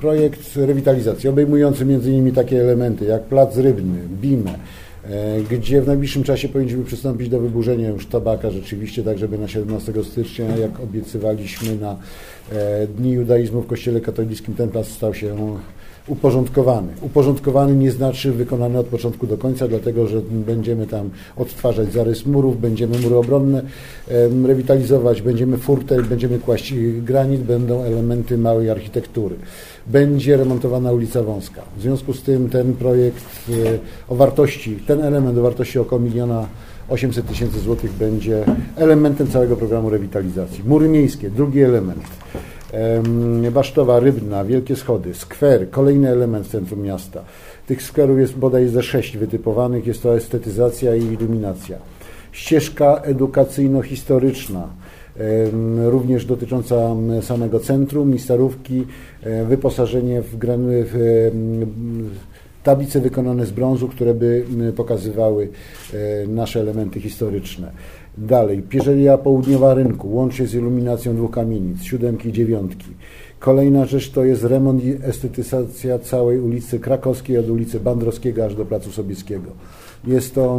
projekt rewitalizacji obejmujący m.in. takie elementy jak plac rybny, BIM, gdzie w najbliższym czasie powinniśmy przystąpić do wyburzenia już tabaka rzeczywiście, tak żeby na 17 stycznia, jak obiecywaliśmy na Dni Judaizmu w Kościele Katolickim, ten plac stał się uporządkowany. Uporządkowany nie znaczy wykonany od początku do końca, dlatego że będziemy tam odtwarzać zarys murów, będziemy mury obronne rewitalizować, będziemy furtę, będziemy kłaść granit, będą elementy małej architektury. Będzie remontowana ulica Wąska. W związku z tym ten projekt o wartości, ten element o wartości około 1,8 miliona złotych będzie elementem całego programu rewitalizacji. Mury miejskie, drugi element. Basztowa Rybna, Wielkie Schody, skwer, kolejny element w centrum miasta. Tych skwerów jest bodaj ze 6 wytypowanych, jest to estetyzacja i iluminacja. Ścieżka edukacyjno-historyczna, również dotycząca samego centrum i Starówki, wyposażenie w tablice wykonane z brązu, które by pokazywały nasze elementy historyczne. Dalej, Pierzeria Południowa Rynku, łącznie z iluminacją 2 kamienic, 7 i 9. Kolejna rzecz to jest remont i estetyzacja całej ulicy Krakowskiej od ulicy Bandrowskiego aż do Placu Sobieskiego. Jest to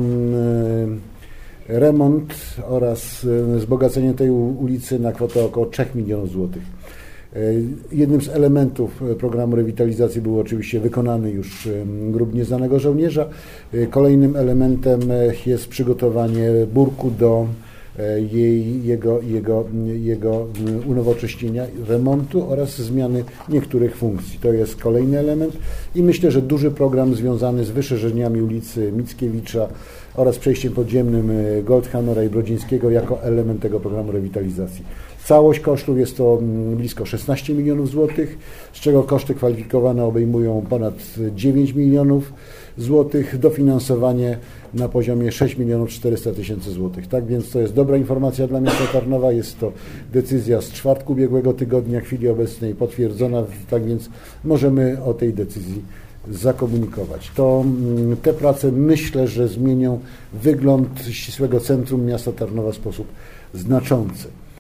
remont oraz wzbogacenie tej ulicy na kwotę około 3 milionów złotych. Jednym z elementów programu rewitalizacji był oczywiście wykonany już grób Nieznanego Żołnierza. Kolejnym elementem jest przygotowanie burku do jego unowocześnienia, remontu oraz zmiany niektórych funkcji. To jest kolejny element i myślę, że duży program związany z wyszerzeniami ulicy Mickiewicza oraz przejściem podziemnym Goldhammera i Brodzińskiego jako element tego programu rewitalizacji. Całość kosztów jest to blisko 16 milionów złotych, z czego koszty kwalifikowane obejmują ponad 9 milionów złotych, dofinansowanie na poziomie 6 milionów 400 tysięcy złotych. Tak więc to jest dobra informacja dla miasta Tarnowa, jest to decyzja z czwartku ubiegłego tygodnia, w chwili obecnej potwierdzona, tak więc możemy o tej decyzji zakomunikować. Te prace myślę, że zmienią wygląd ścisłego centrum miasta Tarnowa w sposób znaczący.